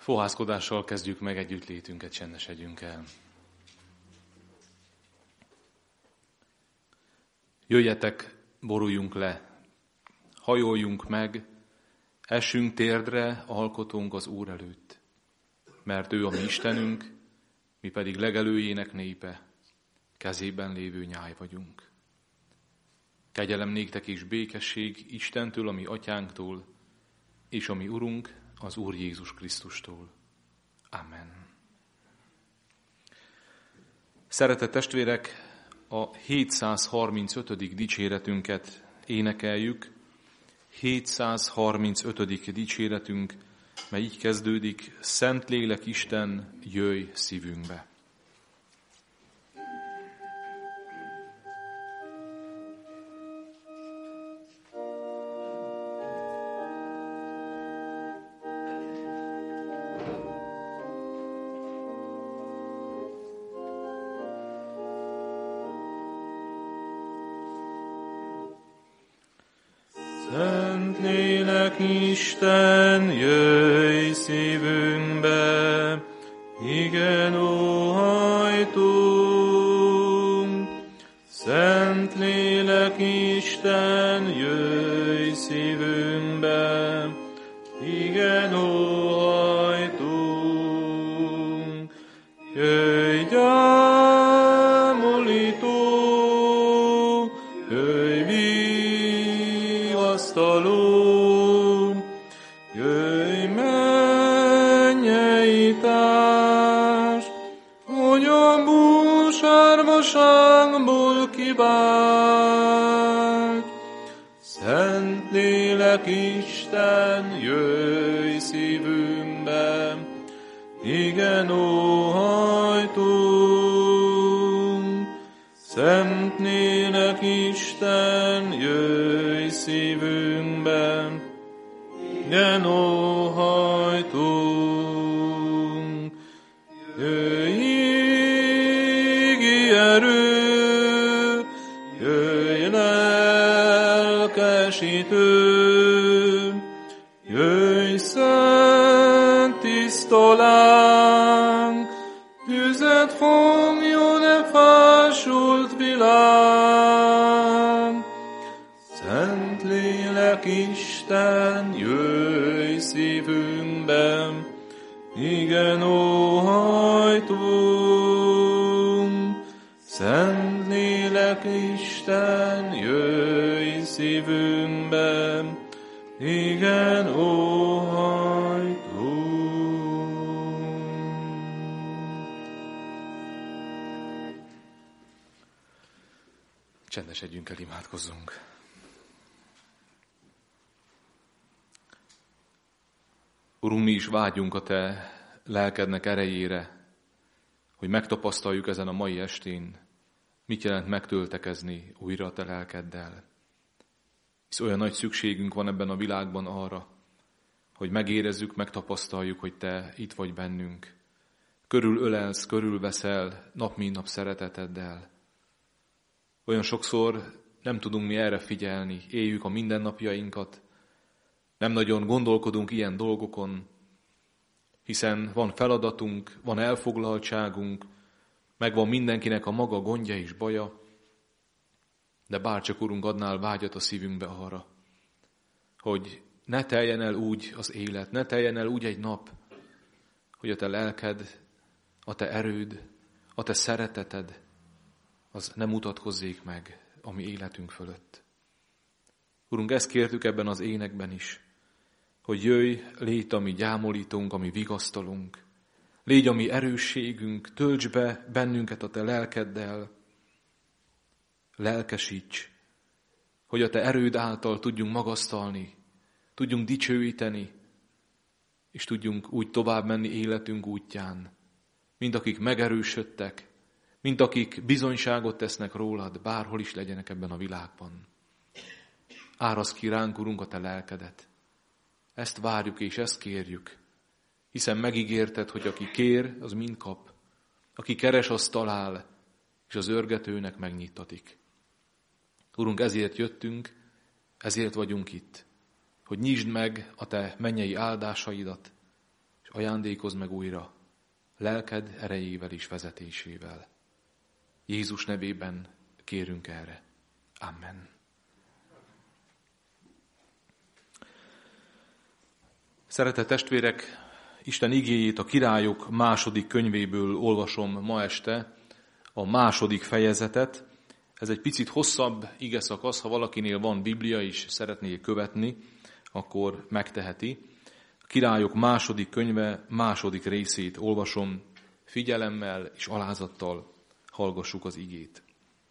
Fohászkodással kezdjük meg együttlétünket, csendesedjünk el. Jöjjetek, boruljunk le, hajoljunk meg, essünk térdre, alkotónk az Úr előtt, mert ő a mi Istenünk, mi pedig legelőjének népe, kezében lévő nyáj vagyunk. Kegyelem néktek és békesség Istentől, a mi atyánktól, és a mi Urunk, az Úr Jézus Krisztustól. Amen. Szeretett testvérek, a 735. dicséretünket énekeljük. 735. dicséretünk, mely így kezdődik: Szentlélek Isten, jöjj szívünkbe. Szentlélek Isten, jöjj szívünkbe, igen, óhajtunk. Szentlélek Isten, jöjj szívünkbe, igen, óhajtunk. Jöjj, gyámolító, jöjj, vigasztaló, jöjj, mennyei társ, hogy a búsárvaságból kivált. Szentlélek Isten, jöjj szívünkbe, igen, óhajtunk. Szentlélek Isten, jöjj szívünkbe, igen, óhajtunk. Jöjj, ígi erő, jöjj, lelkesítő, jöjj, szent tiszta láng, tüzet fogjon e fásult világ. Szentlélek Isten, jöjj szívünkbe, igen, óhajtunk. Szentlélek Isten, jöjj szívünkbe, igen, óhajtunk. Csendesedjünk el, imádkozzunk. Urunk, mi is vágyunk a Te lelkednek erejére, hogy megtapasztaljuk ezen a mai estén, mit jelent megtöltekezni újra a Te lelkeddel. Hisz olyan nagy szükségünk van ebben a világban arra, hogy megérezzük, megtapasztaljuk, hogy Te itt vagy bennünk. Körülölelsz, körülveszel nap mint nap szereteteddel. Olyan sokszor nem tudunk mi erre figyelni, éljük a mindennapjainkat, nem nagyon gondolkodunk ilyen dolgokon, hiszen van feladatunk, van elfoglaltságunk, megvan mindenkinek a maga gondja és baja, de bárcsak, Urunk, adnál vágyat a szívünkbe arra, hogy ne teljen el úgy az élet, ne teljen el úgy egy nap, hogy a Te lelked, a Te erőd, a Te szereteted, az nem mutatkozzék meg a mi életünk fölött. Urunk, ezt kértük ebben az énekben is, hogy jöjj, légy a mi gyámolítónk, a mi vigasztalunk, légy a mi erősségünk, töltsd be bennünket a Te lelkeddel, lelkesíts, hogy a Te erőd által tudjunk magasztalni, tudjunk dicsőíteni, és tudjunk úgy tovább menni életünk útján, mint akik megerősödtek, mint akik bizonyságot tesznek rólad, bárhol is legyenek ebben a világban. Áraszd ki ránk, Urunk, a Te lelkedet. Ezt várjuk és ezt kérjük, hiszen megígérted, hogy aki kér, az mind kap. Aki keres, az talál, és az örgetőnek megnyittatik. Urunk, ezért jöttünk, ezért vagyunk itt, hogy nyisd meg a Te mennyei áldásaidat, és ajándékozz meg újra, lelked erejével és vezetésével. Jézus nevében kérünk erre. Amen. Szeretett testvérek, Isten igéjét a Királyok második könyvéből olvasom ma este, a második fejezetet. Ez egy picit hosszabb igeszakasz, ha valakinél van Biblia és szeretné követni, akkor megteheti. A Királyok második könyve második részét olvasom, figyelemmel és alázattal hallgassuk az igét.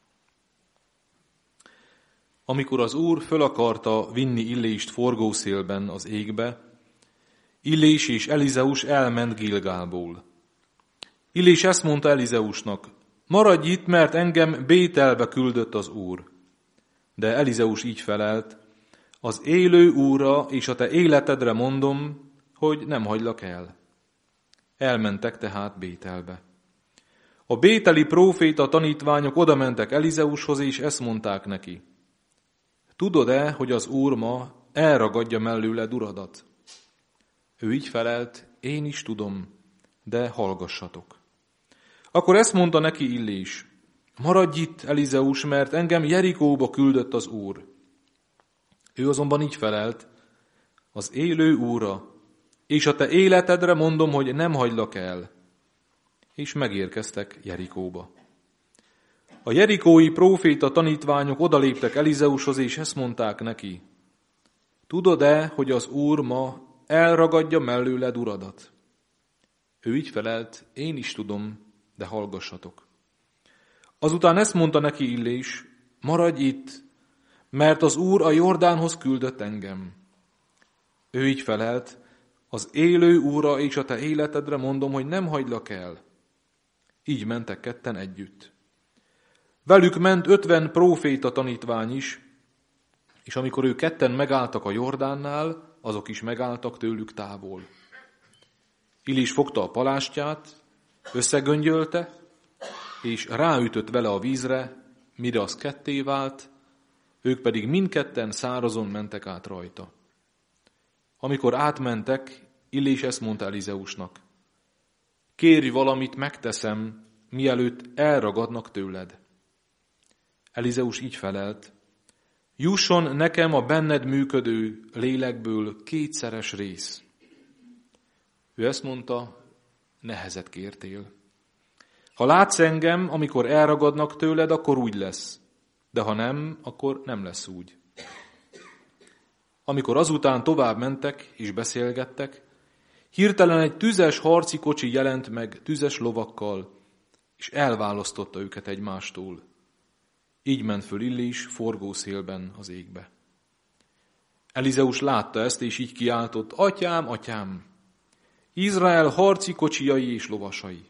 Amikor az Úr föl akarta vinni Illést forgószélben az égbe, Illés és Elizeus elment Gilgálból. Illés ezt mondta Elizeusnak, maradj itt, mert engem Bételbe küldött az Úr. De Elizeus így felelt, az élő Úrra és a te életedre mondom, hogy nem hagylak el. Elmentek tehát Bételbe. A bételi próféta tanítványok odamentek Elizeushoz, és ezt mondták neki. Tudod-e, hogy az Úr ma elragadja mellőled uradat? Ő így felelt, én is tudom, de hallgassatok. Akkor ezt mondta neki Illés, maradj itt, Elizeus, mert engem Jerikóba küldött az Úr. Ő azonban így felelt, az élő Úrra, és a te életedre mondom, hogy nem hagylak el. És megérkeztek Jerikóba. A jerikói próféta tanítványok odaléptek Elizeushoz, és ezt mondták neki. Tudod-e, hogy az Úr ma elragadja mellőled uradat? Ő így felelt, én is tudom, de hallgassatok. Azután ezt mondta neki Illés, maradj itt, mert az Úr a Jordánhoz küldött engem. Ő így felelt, az élő Úrra és a te életedre mondom, hogy nem hagylak el. Így mentek ketten együtt. Velük ment 50 próféta tanítvány is, és amikor ők ketten megálltak a Jordánnál, azok is megálltak tőlük távol. Illés fogta a palástját, összegöngyölte, és ráütött vele a vízre, mire az ketté vált, ők pedig mindketten szárazon mentek át rajta. Amikor átmentek, Illés ezt mondta Elizeusnak, kérj valamit, megteszem, mielőtt elragadnak tőled. Elizeus így felelt, jusson nekem a benned működő lélekből 2 rész. Ő ezt mondta, nehezet kértél. Ha látsz engem, amikor elragadnak tőled, akkor úgy lesz, de ha nem, akkor nem lesz úgy. Amikor azután tovább mentek és beszélgettek, hirtelen egy tüzes harci kocsi jelent meg tüzes lovakkal, és elválasztotta őket egymástól. Így ment föl Illés forgószélben az égbe. Elizeus látta ezt, és így kiáltott, atyám, atyám, Izrael harci kocsijai és lovasai.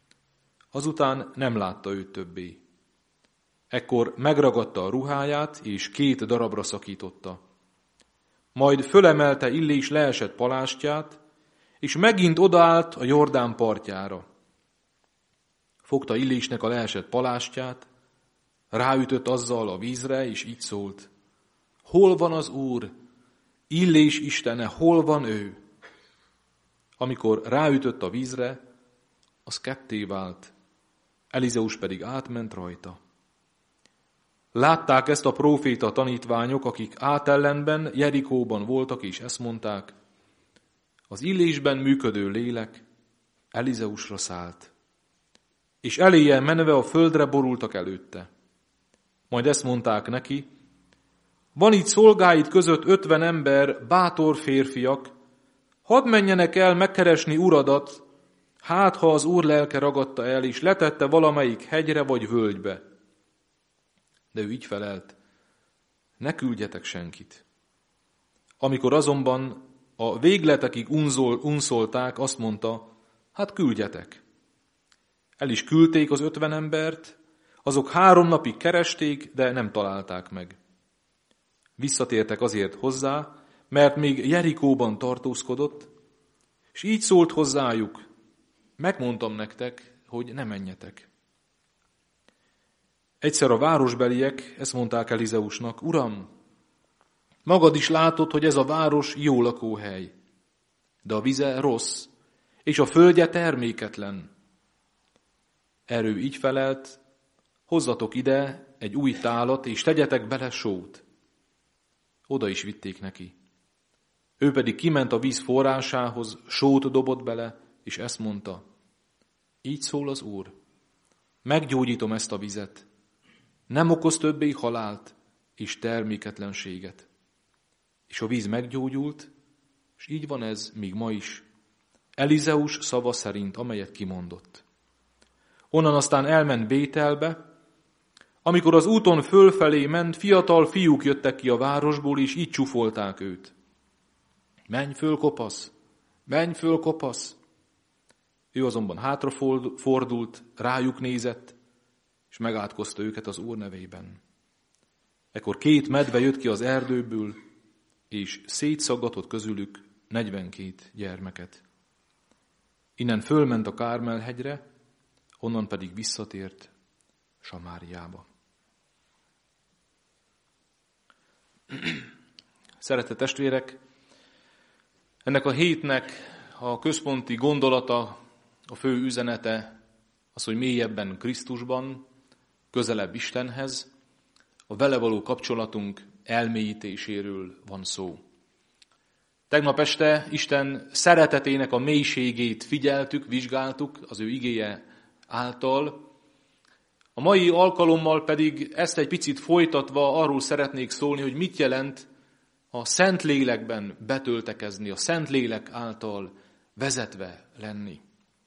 Azután nem látta őt többé. Ekkor megragadta a ruháját, és 2 darabra szakította. Majd fölemelte Illés leesett palástját, és megint odaállt a Jordán partjára. Fogta Illésnek a leesett palástját, ráütött azzal a vízre, és így szólt. Hol van az Úr? Illés istene, hol van ő? Amikor ráütött a vízre, az ketté vált, Elizeus pedig átment rajta. Látták ezt a próféta tanítványok, akik átellenben, Jerikóban voltak, és ezt mondták, az Illésben működő lélek Elizeusra szállt, és eléje menve a földre borultak előtte. Majd ezt mondták neki, van itt szolgáid között 50 ember, bátor férfiak, hadd menjenek el megkeresni uradat, hát ha az Úr lelke ragadta el, és letette valamelyik hegyre vagy völgybe. De ő így felelt, ne küldjetek senkit. Amikor azonban a végletekig unszolták, azt mondta, hát küldjetek. El is küldték az 50 embert, azok 3 napig keresték, de nem találták meg. Visszatértek azért hozzá, mert még Jerikóban tartózkodott, és így szólt hozzájuk, megmondtam nektek, hogy ne menjetek. Egyszer a városbeliek ezt mondták Elizeusnak, Uram, magad is látod, hogy ez a város jó lakóhely, de a vize rossz, és a földje terméketlen. Erre ő így felelt, hozzatok ide egy új tálat, és tegyetek bele sót. Oda is vitték neki. Ő pedig kiment a víz forrásához, sót dobott bele, és ezt mondta: így szól az Úr, meggyógyítom ezt a vizet, nem okoz többé halált és terméketlenséget. És a víz meggyógyult, és így van ez még ma is, Elizeus szava szerint, amelyet kimondott. Onnan aztán elment Bételbe. Amikor az úton fölfelé ment, fiatal fiúk jöttek ki a városból, és így csúfolták őt. Menj föl, kopasz! Menj föl, kopasz! Ő azonban hátrafordult, rájuk nézett, és megátkozta őket az Úr nevében. Ekkor 2 medve jött ki az erdőből, és szétszaggatott közülük 42 gyermeket. Innen fölment a Kármel-hegyre, onnan pedig visszatért Samáriába. Szeretett testvérek, ennek a hétnek a központi gondolata, a fő üzenete az, hogy mélyebben Krisztusban, közelebb Istenhez, a vele való kapcsolatunk elmélyítéséről van szó. Tegnap este Isten szeretetének a mélységét figyeltük, vizsgáltuk az ő igéje által. A mai alkalommal pedig ezt egy picit folytatva arról szeretnék szólni, hogy mit jelent a Szentlélekben betöltekezni, a Szentlélek által vezetve lenni.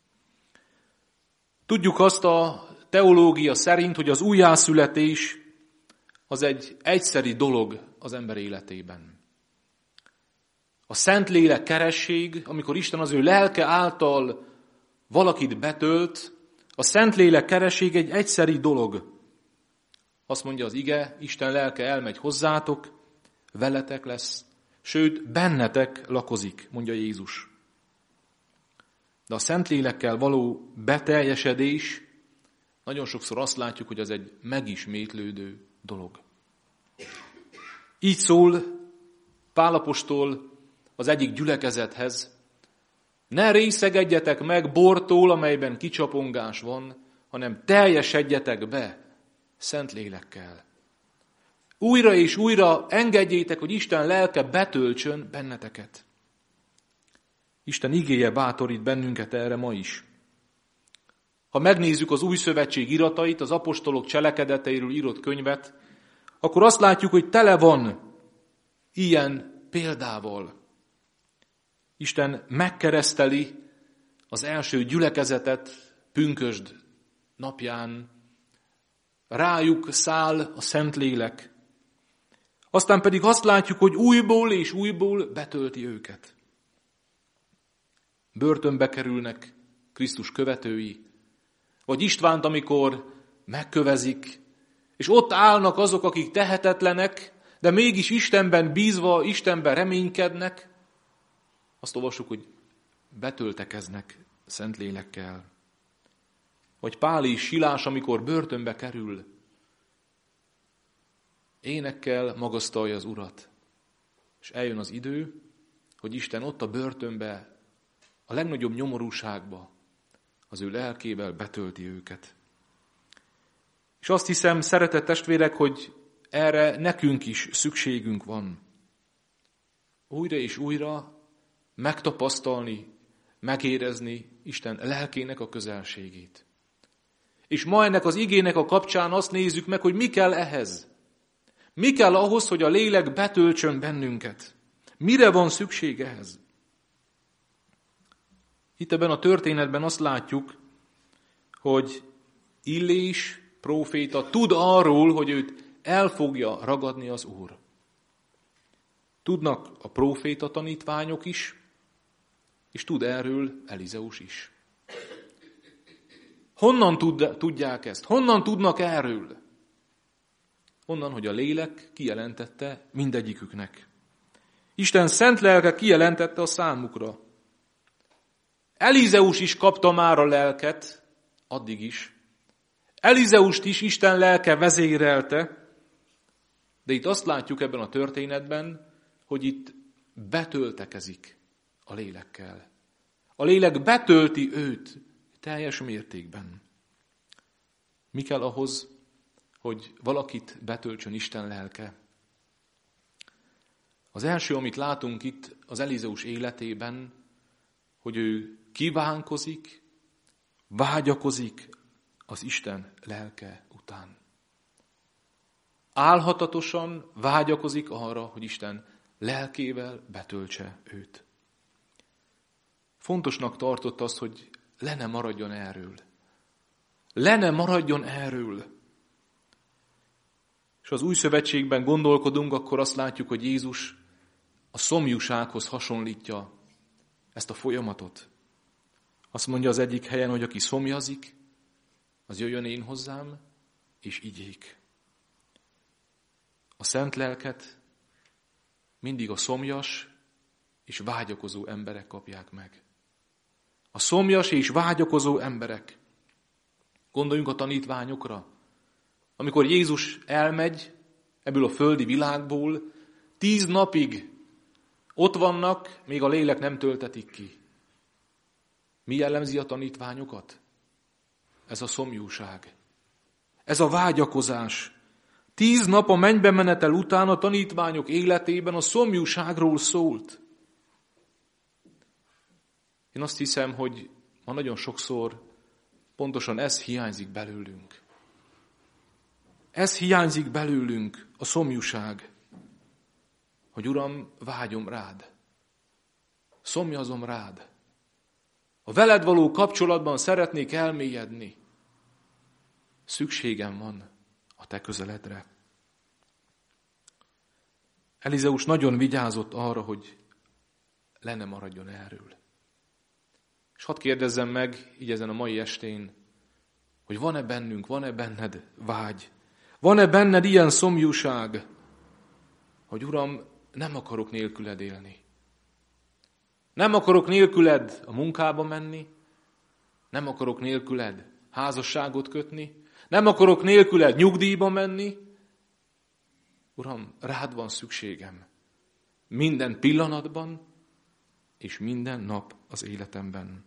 Tudjuk azt a teológia szerint, hogy az újjászületés az egy egyszeri dolog az ember életében. A Szentlélek keresség, amikor Isten az ő lelke által valakit betölt, a Szentlélek keresség egy egyszeri dolog. Azt mondja az ige, Isten lelke elmegy hozzátok, veletek lesz, sőt, bennetek lakozik, mondja Jézus. De a Szentlélekkel való beteljesedés, nagyon sokszor azt látjuk, hogy az egy megismétlődő dolog. Így szól Pál apostol az egyik gyülekezethez: ne részegedjetek meg bortól, amelyben kicsapongás van, hanem teljesedjetek be Szentlélekkel. Újra és újra engedjétek, hogy Isten lelke betöltsön benneteket. Isten igéje bátorít bennünket erre ma is. Ha megnézzük az Új Szövetség iratait, az apostolok cselekedeteiről írott könyvet, akkor azt látjuk, hogy tele van ilyen példával. Isten megkereszteli az első gyülekezetet pünkösd napján, rájuk száll a Szentlélek. Aztán pedig azt látjuk, hogy újból és újból betölti őket. Börtönbe kerülnek Krisztus követői, vagy Istvánt, amikor megkövezik, és ott állnak azok, akik tehetetlenek, de mégis Istenben bízva, Istenben reménykednek. Azt olvassuk, hogy betöltekeznek Szentlélekkel. Vagy Pál és Silás, amikor börtönbe kerül, énekkel magasztalja az Urat. És eljön az idő, hogy Isten ott a börtönbe, a legnagyobb nyomorúságba, az ő lelkével betölti őket. És azt hiszem, szeretett testvérek, hogy erre nekünk is szükségünk van. Újra és újra megtapasztalni, megérezni Isten lelkének a közelségét. És ma ennek az igének a kapcsán azt nézzük meg, hogy mi kell ehhez. Mi kell ahhoz, hogy a lélek betöltsön bennünket? Mire van szükség ehhez? Itt ebben a történetben azt látjuk, hogy Illés próféta tud arról, hogy őt el fogja ragadni az Úr. Tudnak a próféta tanítványok is, és tud erről Elizeus is. Honnan tudják ezt? Honnan tudnak erről? Onnan, hogy a lélek kijelentette mindegyiküknek. Isten szent lelke kijelentette a számukra. Elizeus is kapta már a lelket, addig is. Elizeust is Isten lelke vezérelte, de itt azt látjuk ebben a történetben, hogy itt betöltekezik a lélekkel. A lélek betölti őt teljes mértékben. Mi kell ahhoz, hogy valakit betöltsön Isten lelke? Az első, amit látunk itt az Elizeus életében, hogy ő kívánkozik, vágyakozik az Isten lelke után. Álhatatosan vágyakozik arra, hogy Isten lelkével betöltse őt. Fontosnak tartott azt, hogy le ne maradjon erről. Le ne maradjon erről. És az új szövetségben gondolkodunk, akkor azt látjuk, hogy Jézus a szomjúsághoz hasonlítja ezt a folyamatot. Azt mondja az egyik helyen, hogy aki szomjazik, az jöjjön én hozzám, és igyék. A szent lelket mindig a szomjas és vágyakozó emberek kapják meg. A szomjas és vágyakozó emberek. Gondoljunk a tanítványokra. Amikor Jézus elmegy ebből a földi világból, 10 napig ott vannak, még a lélek nem töltetik ki. Mi jellemzi a tanítványokat? Ez a szomjúság. Ez a vágyakozás. 10 nap a mennybe menetel után a tanítványok életében a szomjúságról szólt. Én azt hiszem, hogy ma nagyon sokszor pontosan ez hiányzik belőlünk. Ez hiányzik belőlünk, a szomjúság. Hogy Uram, vágyom rád. Szomjazom rád. A veled való kapcsolatban szeretnék elmélyedni. Szükségem van a te közeledre. Elizeus nagyon vigyázott arra, hogy le ne maradjon erről. És hadd kérdezzem meg, így ezen a mai estén, hogy van-e bennünk, van-e benned vágy? Van-e benned ilyen szomjúság, hogy Uram, nem akarok nélküled élni. Nem akarok nélküled a munkába menni, nem akarok nélküled házasságot kötni, nem akarok nélküled nyugdíjba menni. Uram, rád van szükségem. Minden pillanatban és minden nap az életemben.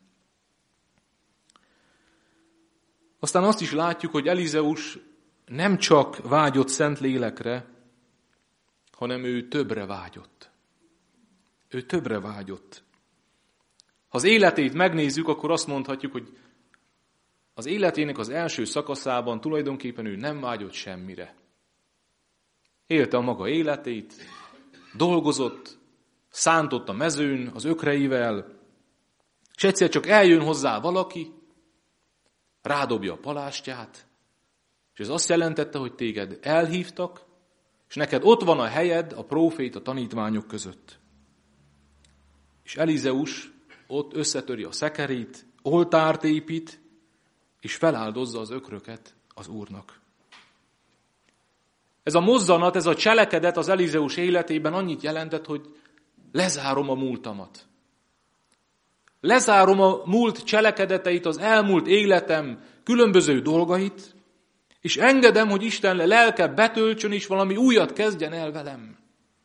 Aztán azt is látjuk, hogy Elizeus nem csak vágyott szent lélekre, hanem ő többre vágyott. Ő többre vágyott. Ha az életét megnézzük, akkor azt mondhatjuk, hogy az életének az első szakaszában tulajdonképpen ő nem vágyott semmire. Élte a maga életét, dolgozott, szántott a mezőn az ökreivel, és egyszer csak eljön hozzá valaki, rádobja a palástját, és ez azt jelentette, hogy téged elhívtak, és neked ott van a helyed a prófét a tanítványok között. És Elizeus ott összetöri a szekerét, oltárt épít, és feláldozza az ökröket az Úrnak. Ez a mozzanat, ez a cselekedet az Elizeus életében annyit jelentett, hogy lezárom a múltamat. Lezárom a múlt cselekedeteit, az elmúlt életem különböző dolgait, és engedem, hogy Isten lelke betöltsön, és valami újat kezdjen el velem.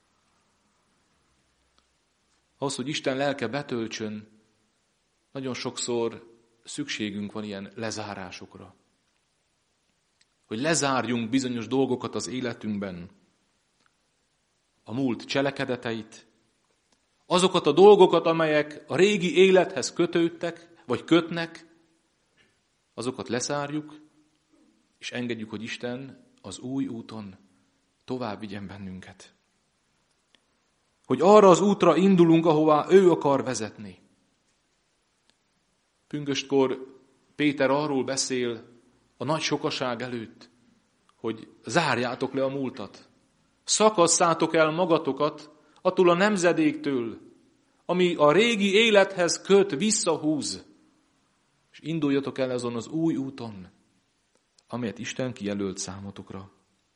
Ahhoz, hogy Isten lelke betöltsön, nagyon sokszor szükségünk van ilyen lezárásokra. Hogy lezárjunk bizonyos dolgokat az életünkben. A múlt cselekedeteit, azokat a dolgokat, amelyek a régi élethez kötődtek, vagy kötnek, azokat lezárjuk, és engedjük, hogy Isten az új úton tovább vigyen bennünket. Hogy arra az útra indulunk, ahová ő akar vezetni. Pünköstkor Péter arról beszél a nagy sokaság előtt, hogy zárjátok le a múltat. Szakasszátok el magatokat attól a nemzedéktől, ami a régi élethez köt, visszahúz. És induljatok el azon az új úton, amelyet Isten kijelölt számotokra.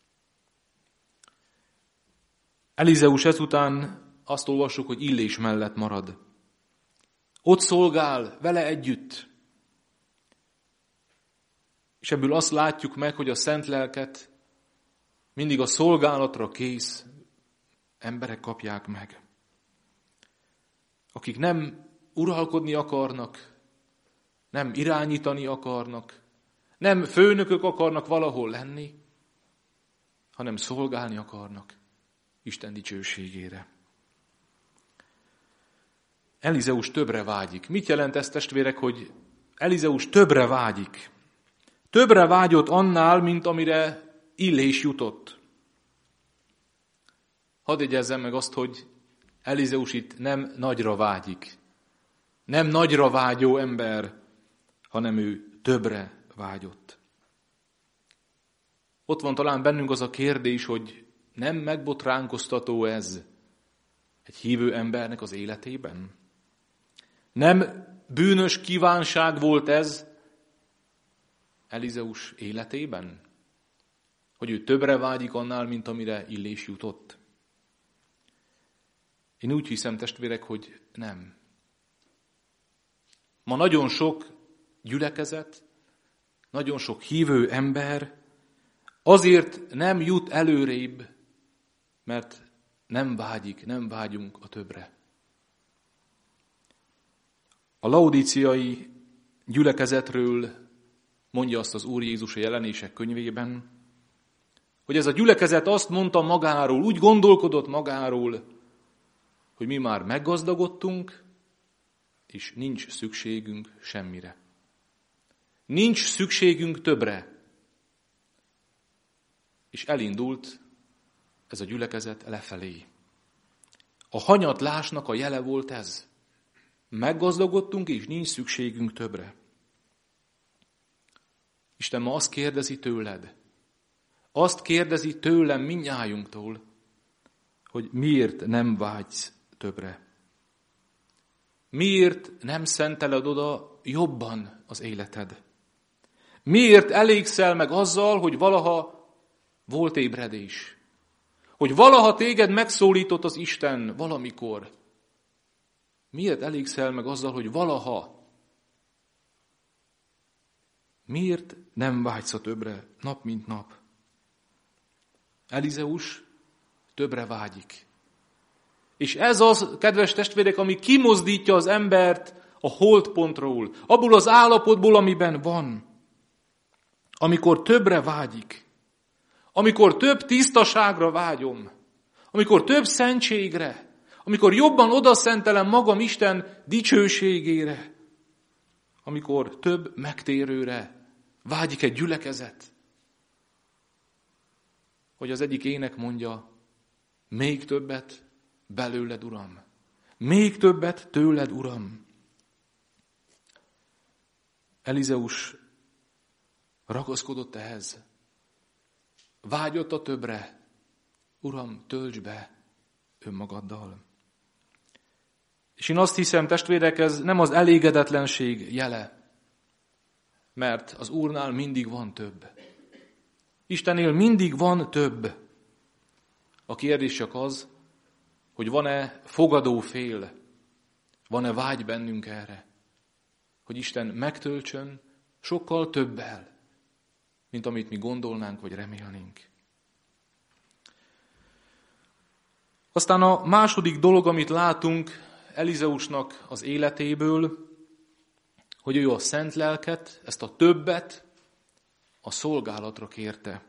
Elizeus ezután azt olvassuk, hogy Illés mellett marad. Ott szolgál vele együtt. És ebből azt látjuk meg, hogy a szent lelket mindig a szolgálatra kész emberek kapják meg. Akik nem uralkodni akarnak, nem irányítani akarnak, nem főnökök akarnak valahol lenni, hanem szolgálni akarnak Isten dicsőségére. Elizeus többre vágyik. Mit jelent ez, testvérek, hogy Elizeus többre vágyik? Többre vágyott annál, mint amire Illés jutott. Hadd jegyezzem meg azt, hogy Elizeus itt nem nagyra vágyik. Nem nagyra vágyó ember, hanem ő többre vágyott. Ott van talán bennünk az a kérdés, hogy nem megbotránkoztató ez egy hívő embernek az életében? Nem bűnös kívánság volt ez Elizeus életében? Hogy ő többre vágyik annál, mint amire Illés jutott? Én úgy hiszem, testvérek, hogy nem. Ma nagyon sok gyülekezet, nagyon sok hívő ember azért nem jut előrébb, mert nem vágyunk a többre. A laodíciai gyülekezetről mondja azt az Úr Jézus a Jelenések könyvében, hogy ez a gyülekezet azt mondta magáról, úgy gondolkodott magáról, hogy mi már meggazdagodtunk, és nincs szükségünk semmire. Nincs szükségünk többre. És elindult ez a gyülekezet lefelé. A hanyatlásnak a jele volt ez. Meggazdagodtunk, és nincs szükségünk többre. Isten ma azt kérdezi tőled, azt kérdezi tőlem mindnyájunktól, hogy miért nem vágysz többre. Miért nem szenteled oda jobban az életed? Miért elégszel meg azzal, hogy valaha volt ébredés? Hogy valaha téged megszólított az Isten valamikor? Miért elégszel meg azzal, hogy valaha? Miért nem vágysz a többre nap mint nap? Elizeus többre vágyik. És ez az, kedves testvérek, ami kimozdítja az embert a holdpontról, abból az állapotból, amiben van. Amikor többre vágyik, amikor több tisztaságra vágyom, amikor több szentségre, amikor jobban odaszentelem magam Isten dicsőségére, amikor több megtérőre vágyik egy gyülekezet. Hogy az egyik ének mondja, még többet belőled, Uram. Még többet tőled, Uram. Elizeus ragaszkodott ehhez. Vágyott a többre. Uram, töltsd be önmagaddal. És én azt hiszem, testvérek, ez nem az elégedetlenség jele, mert az Úrnál mindig van több. Istennél mindig van több. A kérdés csak az, hogy van-e fogadó fél, van-e vágy bennünk erre, hogy Isten megtöltsön sokkal többel, mint amit mi gondolnánk vagy remélnénk. Aztán a második dolog, amit látunk Elizeusnak az életéből, hogy ő a szent lelket, ezt a többet a szolgálatra kérte.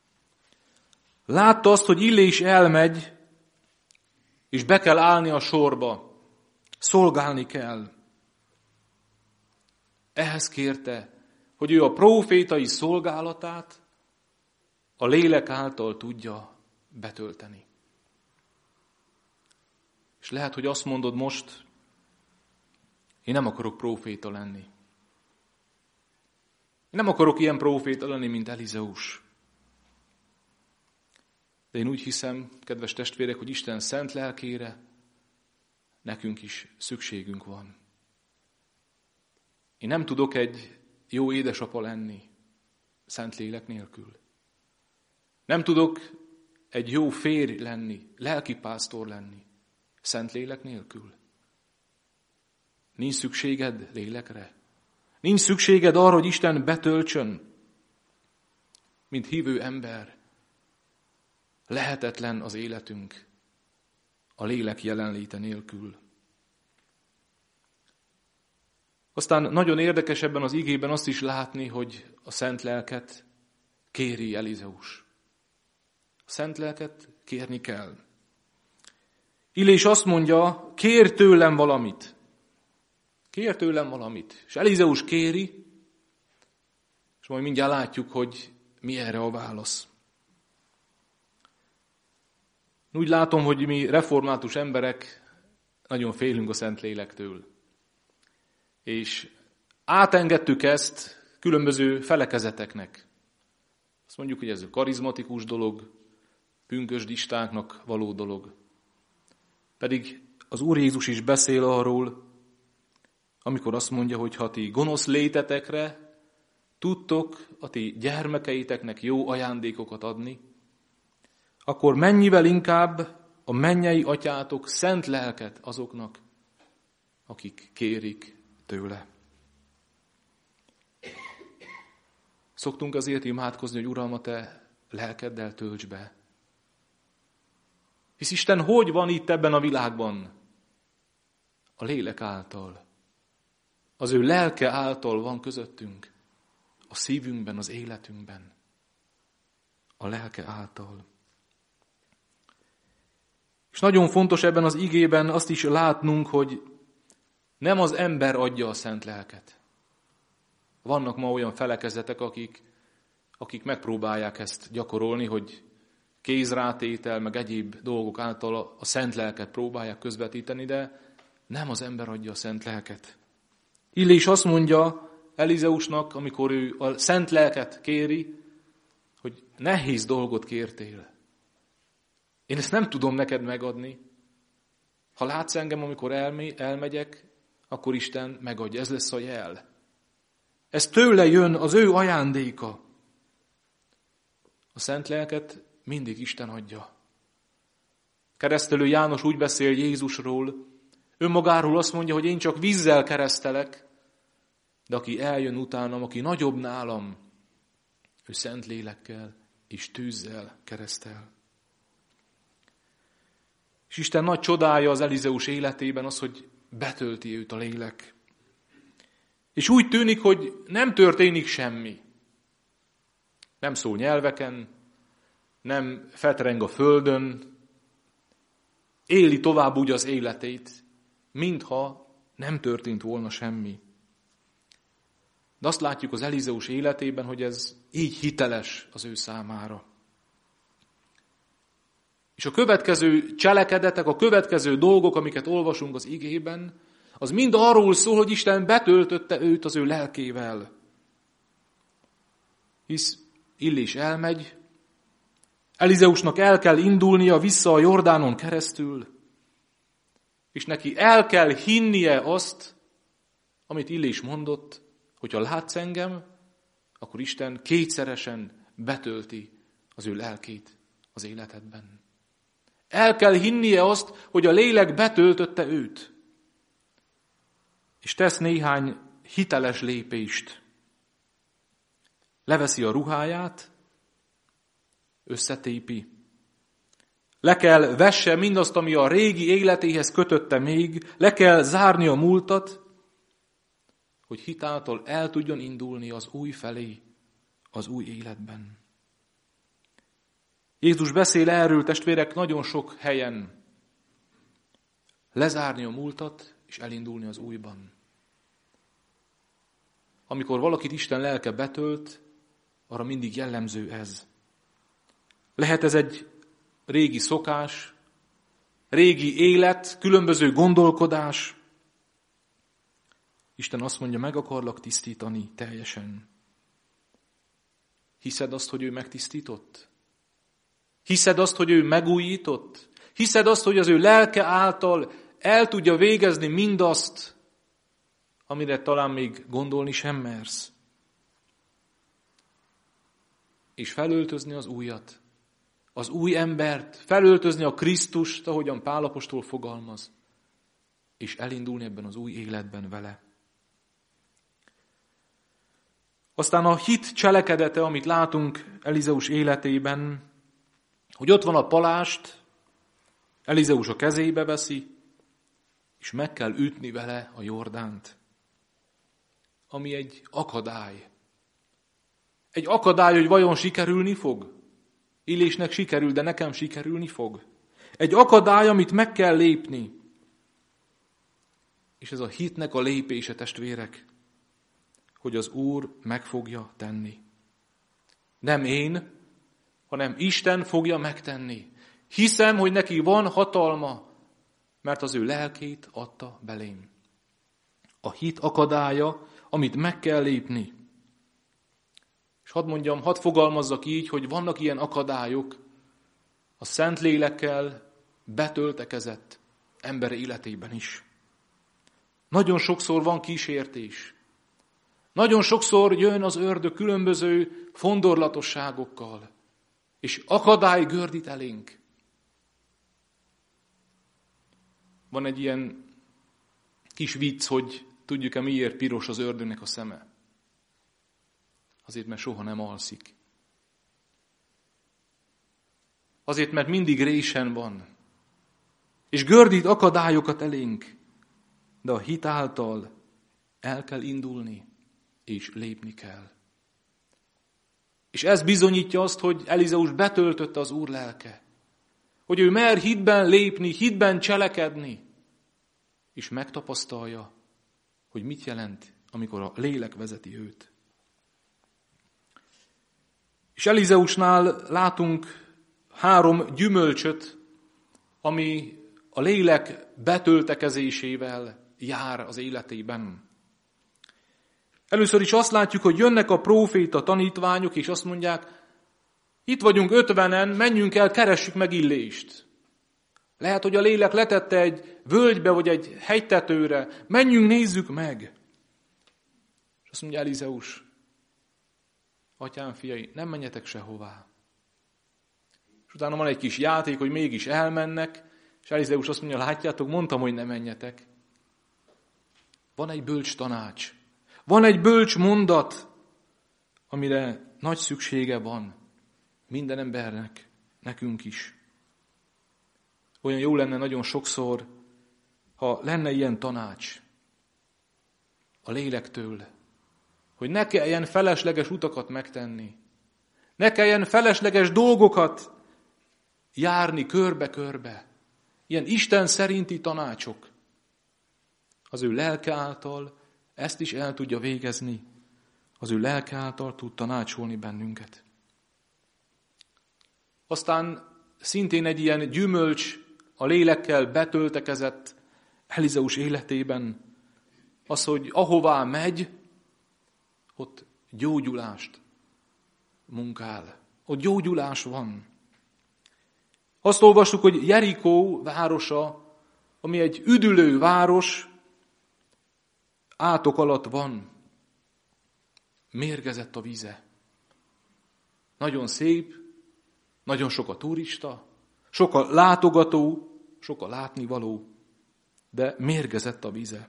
Látta azt, hogy Illés elmegy, és be kell állni a sorba. Szolgálni kell. Ehhez kérte, hogy ő a prófétai szolgálatát a lélek által tudja betölteni. És lehet, hogy azt mondod most, én nem akarok próféta lenni. Én nem akarok ilyen próféta lenni, mint Elizeus. De én úgy hiszem, kedves testvérek, hogy Isten szent lelkére nekünk is szükségünk van. Én nem tudok egy jó édesapa lenni szent lélek nélkül. Nem tudok egy jó férj lenni, lelkipásztor lenni szent lélek nélkül. Nincs szükséged lélekre. Nincs szükséged arra, hogy Isten betöltsön, mint hívő ember. Lehetetlen az életünk a lélek jelenléte nélkül. Aztán nagyon érdekes ebben az igében azt is látni, hogy a Szent Lelket kéri Elizeus. A Szent Lelket kérni kell. Illés azt mondja, kér tőlem valamit. Kér tőlem valamit. És Elizeus kéri, és majd mindjárt látjuk, hogy mi erre a válasz. Úgy látom, hogy mi református emberek nagyon félünk a Szentlélektől. És átengedtük ezt különböző felekezeteknek. Azt mondjuk, hogy ez a karizmatikus dolog, pünkösdistáknak való dolog. Pedig az Úr Jézus is beszél arról, amikor azt mondja, hogy ha ti gonosz létetekre tudtok a ti gyermekeiteknek jó ajándékokat adni, akkor mennyivel inkább a mennyei atyátok szent lelket azoknak, akik kérik tőle. Szoktunk azért imádkozni, hogy Uram, a te lelkeddel tölts be. Hisz Isten hogy van itt ebben a világban? A lélek által. Az ő lelke által van közöttünk. A szívünkben, az életünkben. A lelke által. És nagyon fontos ebben az igében azt is látnunk, hogy nem az ember adja a szent lelket. Vannak ma olyan felekezetek, akik megpróbálják ezt gyakorolni, hogy kézrátétel, meg egyéb dolgok által a szent lelket próbálják közvetíteni, de nem az ember adja a szent lelket. Illés azt mondja Elizeusnak, amikor ő a szent lelket kéri, hogy nehéz dolgot kértél. Én ezt nem tudom neked megadni. Ha látsz engem, amikor elmegyek, akkor Isten megadja. Ez lesz a jel. Ez tőle jön, az ő ajándéka. A szent lelket mindig Isten adja. Keresztelő János úgy beszél Jézusról, önmagáról azt mondja, hogy én csak vízzel keresztelek, de aki eljön utánam, aki nagyobb nálam, ő szent lélekkel és tűzzel keresztel. És Isten nagy csodája az Elizeus életében az, hogy betölti őt a lélek. És úgy tűnik, hogy nem történik semmi. Nem szól nyelveken, nem fetreng a földön, éli tovább úgy az életét, mintha nem történt volna semmi. De azt látjuk az Elizeus életében, hogy ez így hiteles az ő számára. És a következő cselekedetek, a következő dolgok, amiket olvasunk az igében, az mind arról szól, hogy Isten betöltötte őt az ő lelkével. Hisz Illés elmegy, Elizeusnak el kell indulnia vissza a Jordánon keresztül, és neki el kell hinnie azt, amit Illés mondott, hogy ha látsz engem, akkor Isten kétszeresen betölti az ő lelkét az életedben. El kell hinnie azt, hogy a lélek betöltötte őt. És tesz néhány hiteles lépést. Leveszi a ruháját, összetépi. Le kell vesse mindazt, ami a régi életéhez kötötte még, le kell zárni a múltat, hogy hitáltal el tudjon indulni az új felé, az új életben. Jézus beszél erről, testvérek, nagyon sok helyen. Lezárni a múltat, és elindulni az újban. Amikor valakit Isten lelke betölt, arra mindig jellemző ez. Lehet ez egy régi szokás, régi élet, különböző gondolkodás. Isten azt mondja, meg akarlak tisztítani teljesen. Hiszed azt, hogy ő megtisztított? Hiszed azt, hogy ő megújított? Hiszed azt, hogy az ő lelke által el tudja végezni mindazt, amire talán még gondolni sem mersz? És felöltözni az újat, az új embert, felöltözni a Krisztust, ahogyan Pál apostol fogalmaz, és elindulni ebben az új életben vele. Aztán a hit cselekedete, amit látunk Elizeus életében, hogy ott van a palást, Elizeus a kezébe veszi, és meg kell ütni vele a Jordánt. ami egy akadály. Egy akadály, hogy vajon sikerülni fog? Illésnek sikerül, de nekem sikerülni fog. Egy akadály, amit meg kell lépni. És ez a hitnek a lépése, testvérek, hogy az Úr meg fogja tenni. Nem én, hanem Isten fogja megtenni. Hiszem, hogy neki van hatalma, mert az ő lelkét adta belém. A hit akadálya, amit meg kell lépni. És hadd fogalmazzak így, hogy vannak ilyen akadályok a Szentlélekkel betöltekezett ember életében is. Nagyon sokszor van kísértés. Nagyon sokszor jön az ördög különböző fondorlatosságokkal, és akadály gördít elénk. Van egy ilyen kis vicc, hogy tudjuk-e miért piros az ördögnek a szeme? Azért, mert soha nem alszik. Azért, mert mindig résen van. És gördít akadályokat elénk. De a hit által el kell indulni, és lépni kell. És ez bizonyítja azt, hogy Elizeus betöltötte az Úr lelke. Hogy ő mer hitben lépni, hitben cselekedni, és megtapasztalja, hogy mit jelent, amikor a lélek vezeti őt. És Elizeusnál látunk 3 gyümölcsöt, ami a lélek betöltekezésével jár az életében. Először is azt látjuk, hogy jönnek a próféta tanítványok, és azt mondják, itt vagyunk 50-en, menjünk el, keressük meg Illést. Lehet, hogy a lélek letette egy völgybe, vagy egy hegytetőre, menjünk, nézzük meg. És azt mondja Elizeus, atyám fiai, nem menjetek sehová. És utána van egy kis játék, hogy mégis elmennek, és Elizeus azt mondja, látjátok, mondtam, hogy ne menjetek. Van egy bölcs tanács. Van egy bölcs mondat, amire nagy szüksége van minden embernek, nekünk is. Olyan jó lenne nagyon sokszor, ha lenne ilyen tanács a lélektől, hogy ne kelljen felesleges utakat megtenni, ne kelljen felesleges dolgokat járni körbe-körbe. Ilyen Isten szerinti tanácsok. Az ő lelke által ezt is el tudja végezni. Az ő lelke által tud tanácsolni bennünket. Aztán szintén egy ilyen gyümölcs a lélekkel betöltekezett Elizeus életében az, hogy ahová megy, ott gyógyulást munkál. Ott gyógyulás van. Azt olvassuk, hogy Jerikó városa, ami egy üdülő város, átok alatt van. Mérgezett a víze. Nagyon szép, nagyon sok a turista, sok a látogató, sok a látnivaló, de mérgezett a víze.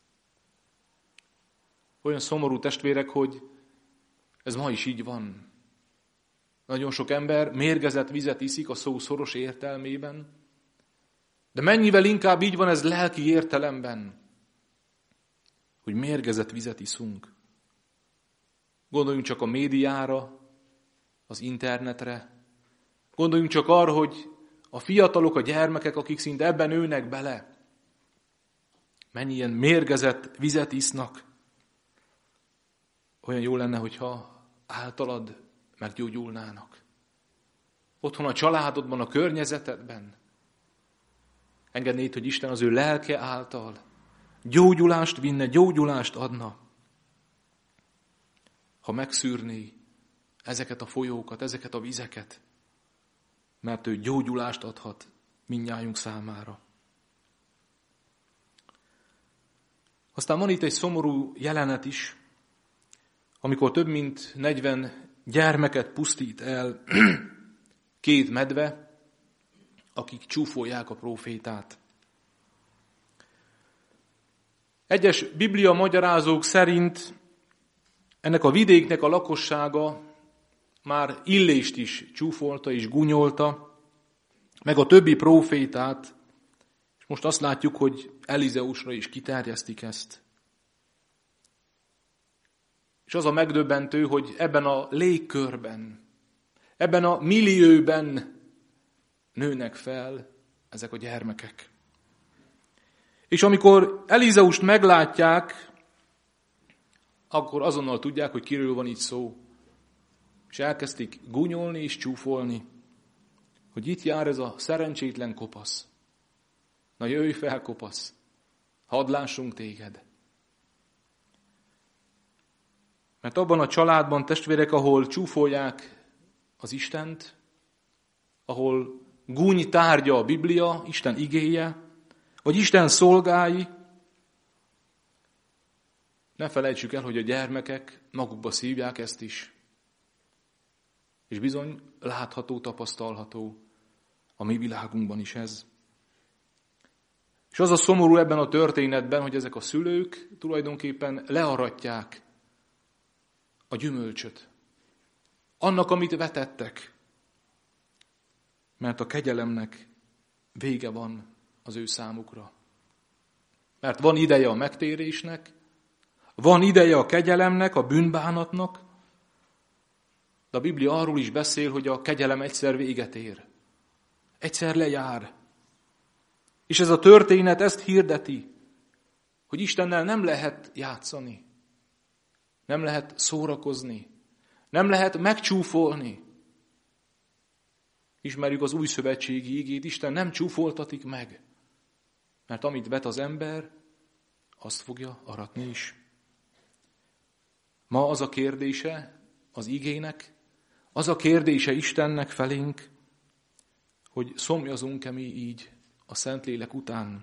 Olyan szomorú, testvérek, hogy ez ma is így van. Nagyon sok ember mérgezett vizet iszik a szó szoros értelmében, de mennyivel inkább így van ez lelki értelemben, hogy mérgezett vizet iszunk. Gondoljunk csak a médiára, az internetre, gondoljunk csak arra, hogy a fiatalok, a gyermekek, akik szinte ebben nőnek bele, mennyi ilyen mérgezett vizet isznak. Olyan jó lenne, hogyha általad meggyógyulnának. Otthon a családodban, a környezetedben. Engednéd, hogy Isten az ő lelke által gyógyulást vinne, gyógyulást adna. Ha megszűrné ezeket a folyókat, ezeket a vizeket, mert ő gyógyulást adhat mindnyájunk számára. Aztán van itt egy szomorú jelenet is, amikor több mint 40 gyermeket pusztít el 2 medve, akik csúfolják a prófétát. Egyes biblia magyarázók szerint ennek a vidéknek a lakossága már Illést is csúfolta és gúnyolta, meg a többi prófétát, és most azt látjuk, hogy Elizeusra is kiterjesztik ezt. És az a megdöbbentő, hogy ebben a légkörben, ebben a millióben nőnek fel ezek a gyermekek. És amikor Elizeust meglátják, akkor azonnal tudják, hogy kiről van itt szó. És elkezdték gúnyolni és csúfolni, hogy itt jár ez a szerencsétlen kopasz. Na jöjj fel, kopasz, hadd lássunk téged. Mert abban a családban, testvérek, ahol csúfolják az Istent, ahol gúny tárgya a Biblia, Isten igéje, vagy Isten szolgái, ne felejtsük el, hogy a gyermekek magukba szívják ezt is. És bizony látható, tapasztalható a mi világunkban is ez. És az a szomorú ebben a történetben, hogy ezek a szülők tulajdonképpen learatják a gyümölcsöt. Annak, amit vetettek. Mert a kegyelemnek vége van az ő számukra. Mert van ideje a megtérésnek, van ideje a kegyelemnek, a bűnbánatnak, de a Biblia arról is beszél, hogy a kegyelem egyszer véget ér. Egyszer lejár. És ez a történet ezt hirdeti, hogy Istennel nem lehet játszani, nem lehet szórakozni, nem lehet megcsúfolni. Ismerjük az új szövetségi igét, Isten nem csúfoltatik meg, mert amit vet az ember, azt fogja aratni is. Ma az a kérdése az igének, az a kérdése Istennek felénk, hogy szomjazunk-e mi így a Szentlélek után.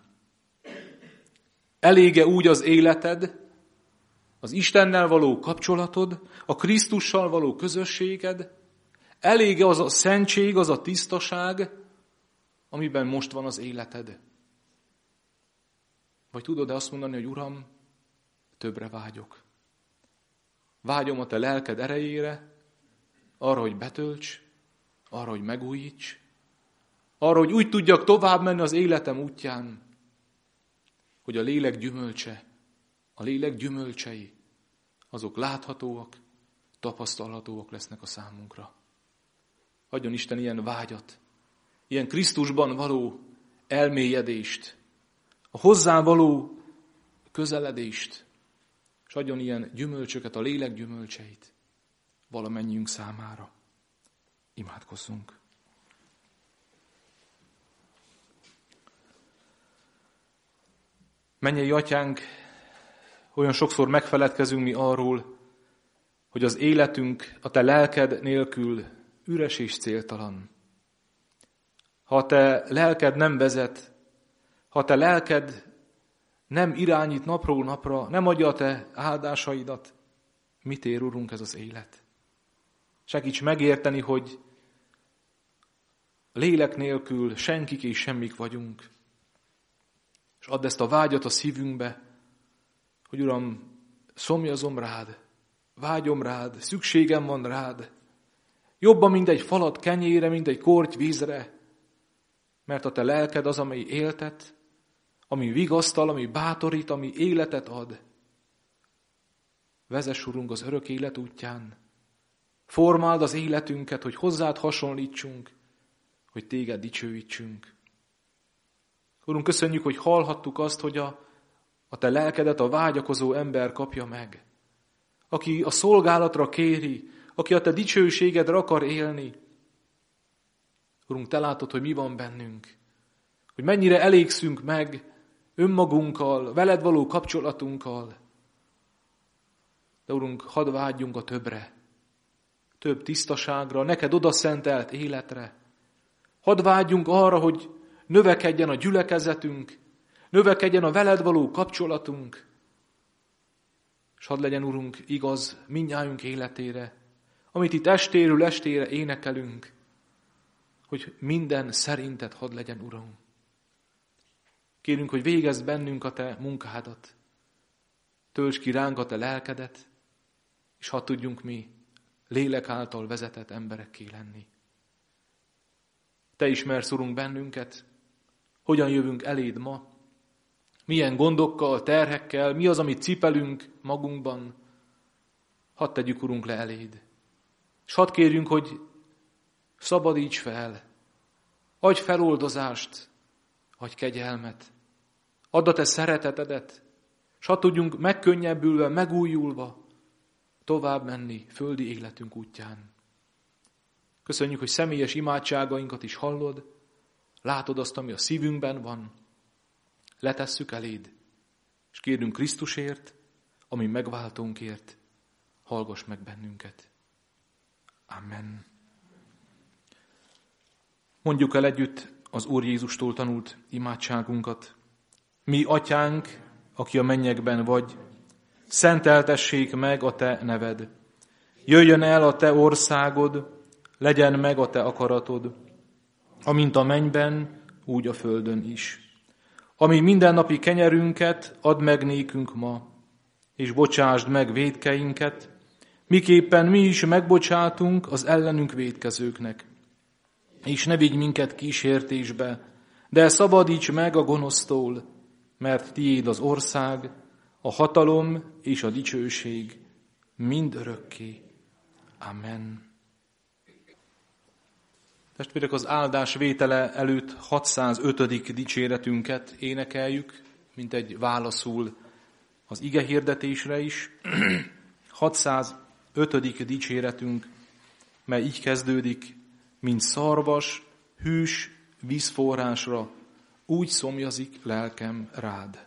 Elége úgy az életed, az Istennel való kapcsolatod, a Krisztussal való közösséged, elége az a szentség, az a tisztaság, amiben most van az életed. Vagy tudod-e azt mondani, hogy Uram, többre vágyok. Vágyom a te lelked erejére, arra, hogy betölts, arra, hogy megújíts, arra, hogy úgy tudjak tovább menni az életem útján, hogy a lélek gyümölcse, a lélek gyümölcsei, azok láthatóak, tapasztalhatóak lesznek a számunkra. Adjon Isten ilyen vágyat, ilyen Krisztusban való elmélyedést, a hozzá való közeledést, és adjon ilyen gyümölcsöket, a lélek gyümölcseit valamennyiünk számára. Imádkozzunk. Mennyei Atyánk, olyan sokszor megfeledkezünk mi arról, hogy az életünk a te lelked nélkül üres és céltalan. Ha a te lelked nem vezet, ha a te lelked nem irányít napról napra, nem adja a te áldásaidat, mit ér, Urunk, ez az élet? Segíts megérteni, hogy lélek nélkül senkik és semmik vagyunk. És add ezt a vágyat a szívünkbe, hogy Uram, szomjazom rád, vágyom rád, szükségem van rád. Jobban, mint egy falat kenyére, mint egy korty vízre, mert a te lelked az, amely éltet, ami vigasztal, ami bátorít, ami életet ad. Vezess, Urunk, az örök élet útján. Formáld az életünket, hogy hozzád hasonlítsunk, hogy téged dicsőítsünk. Urunk, köszönjük, hogy hallhattuk azt, hogy a te lelkedet a vágyakozó ember kapja meg. Aki a szolgálatra kéri, aki a te dicsőségedre akar élni. Urunk, te látod, hogy mi van bennünk. Hogy mennyire elégszünk meg önmagunkkal, veled való kapcsolatunkkal. De Urunk, hadd vágyjunk a többre. Több tisztaságra, neked odaszentelt életre. Hadd vágyjunk arra, hogy növekedjen a gyülekezetünk, növekedjen a veled való kapcsolatunk, és hadd legyen, Urunk, igaz mindnyájunk életére, amit itt estéről estére énekelünk, hogy minden szerinted hadd legyen, Uram. Kérünk, hogy végezd bennünk a te munkádat, töltsd ki ránk a te lelkedet, és hadd tudjunk mi lélek által vezetett emberekké lenni. Te ismersz, Urunk, bennünket, hogyan jövünk eléd ma, milyen gondokkal, terhekkel, mi az, amit cipelünk magunkban. hadd tegyük, Urunk, le eléd. És hadd kérjünk, hogy szabadíts fel, adj feloldozást, adj kegyelmet, add a te szeretetedet, és hadd tudjunk megkönnyebbülve, megújulva tovább menni földi életünk útján. Köszönjük, hogy személyes imádságainkat is hallod, látod azt, ami a szívünkben van, letesszük eléd, és kérünk Krisztusért, ami megváltónkért, hallgass meg bennünket. Amen. Mondjuk el együtt az Úr Jézustól tanult imádságunkat. Mi, Atyánk, aki a mennyekben vagy, szenteltessék meg a te neved. Jöjjön el a te országod, legyen meg a te akaratod, amint a mennyben, úgy a földön is. Ami mindennapi kenyerünket add meg nékünk ma, és bocsásd meg vétkeinket, miképpen mi is megbocsátunk az ellenünk vétkezőknek. És ne vigy minket kísértésbe, de szabadíts meg a gonosztól, mert tiéd az ország, a hatalom és a dicsőség mindörökké. Amen. Testvérek, az áldás vétele előtt 605. dicséretünket énekeljük, mint egy válaszul az ige hirdetésre is. 605. dicséretünk, mely így kezdődik: mint szarvas, hűs vízforrásra, úgy szomjazik lelkem rád.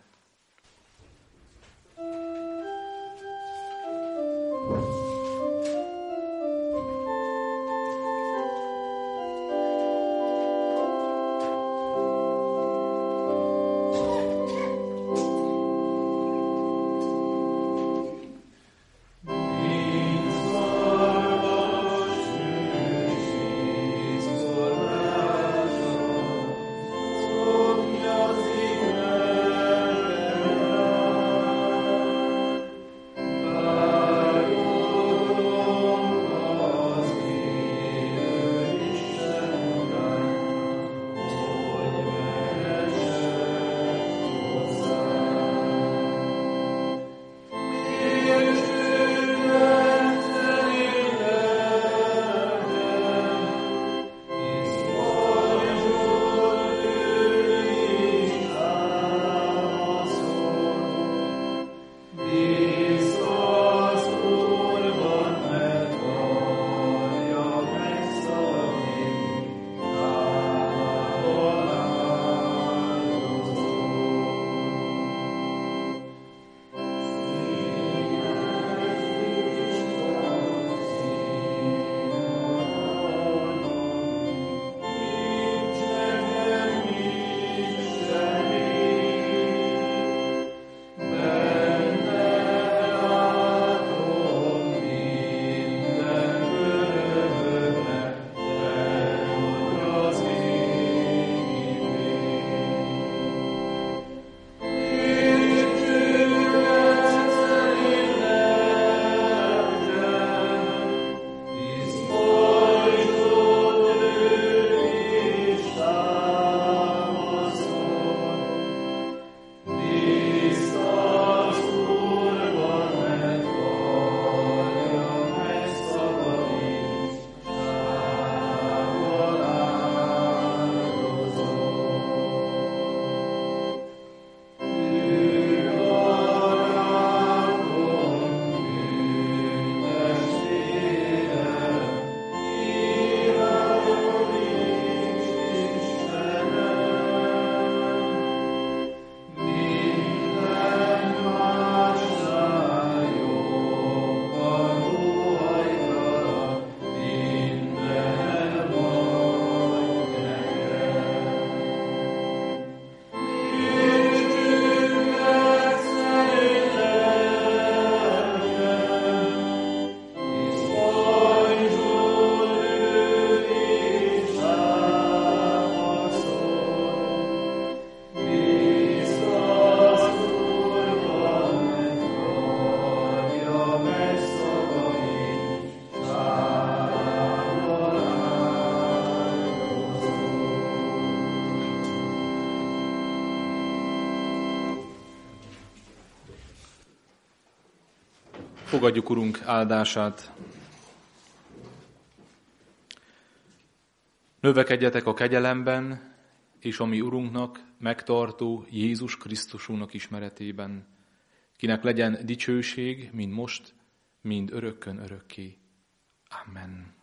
Amen. Fogadjuk, Urunk, áldását. Növekedjetek a kegyelemben, és a mi Urunknak megtartó Jézus Krisztusunknak ismeretében, kinek legyen dicsőség, mind most, mind örökkön örökké. Amen.